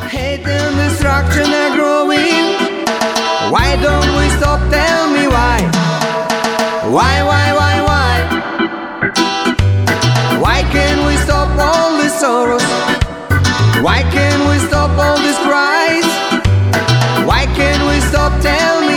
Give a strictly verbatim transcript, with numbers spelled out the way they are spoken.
Hate and destruction are growing. Why don't we stop? Tell me why. Why, why, why, why? Why can't we stop all these sorrows? Why can't we stop all these cries? Why can't we stop? Tell me